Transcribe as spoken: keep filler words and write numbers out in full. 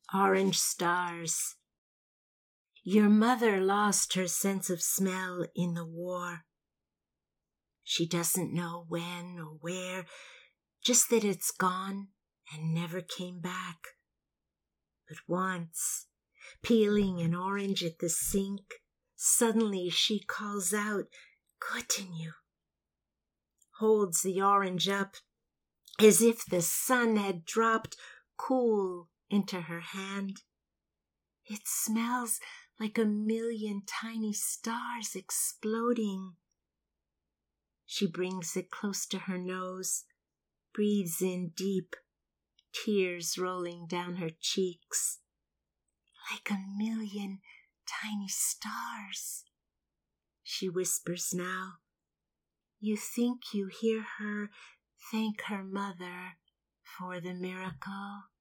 Orange stars. Your mother lost her sense of smell in the war. She doesn't know when or where, just that it's gone and never came back. But once, peeling an orange at the sink, suddenly she calls out, "Continue," holds the orange up as if the sun had dropped cool into her hand. It smells like a million tiny stars exploding. She brings it close to her nose, breathes in deep, tears rolling down her cheeks. Like a million tiny stars, she whispers now. You think you hear her thank her mother for the miracle?